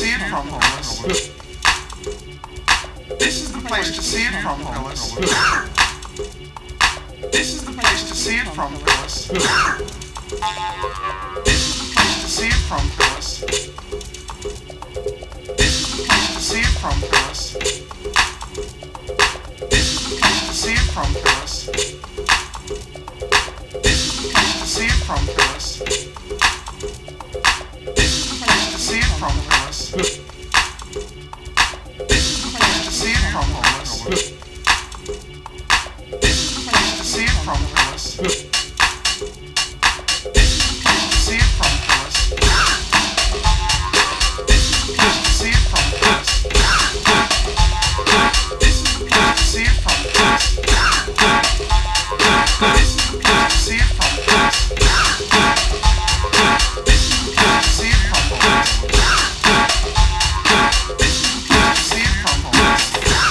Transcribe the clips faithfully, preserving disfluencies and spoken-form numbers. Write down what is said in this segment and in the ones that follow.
see it from, Phyllis. This is the place to see it from, Phyllis. This is the place to see it from, Phyllis. This is the place to see it from, Phyllis. This is the place to see it from, Phyllis. This is the place to see it from, Phyllis. This is the place to see it from, Phyllis. This is the place to see it from, Phyllis. This is the place to see it from, Phyllis. This is the place to see it from, Phyllis. This is the place to see it from, Phyllis. This is the place to see it from, Phyllis. This is the place to see it from, Phyllis. This is the place to see it from, Phyllis. This is the place to see it from, Phyllis. This is the place to see it from, Phyllis.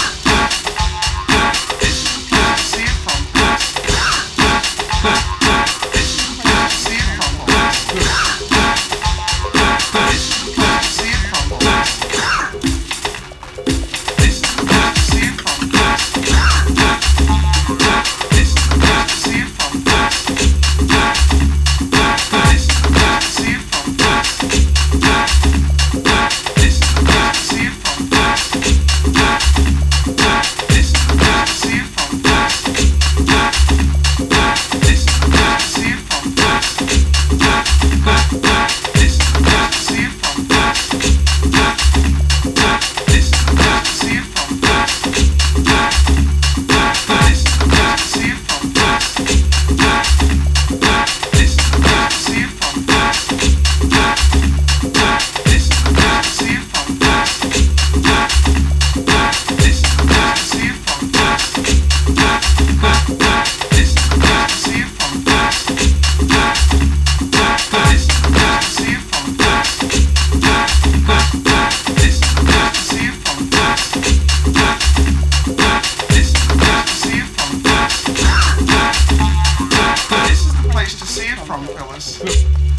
This is the place to see it from, Phyllis. This is the place to see it from, Phyllis. This is the place to see it from, Phyllis. This is the place to see it from, Phyllis. This is the place to see it from, Phyllis. This is the place to see it from, Phyllis. This is the place to see it from, Phyllis. This is the place to see it from, Phyllis. This is the place to see it from, Phyllis. This is the place to see it from, Phyllis. This is the place to see it from, Phyllis. This is the place to see it from, Phyllis. This is the place to see it from, Phyllis. This is the place to see it from, Phyllis. This is the place to see it from, Phyllis. This is the place to see it from, Phyllis. This is the place to see it from, Phyllis. This is the place to see it from, Phyllis. This is the place to see it from, Phyllis. This is the place to see it from, Phyllis.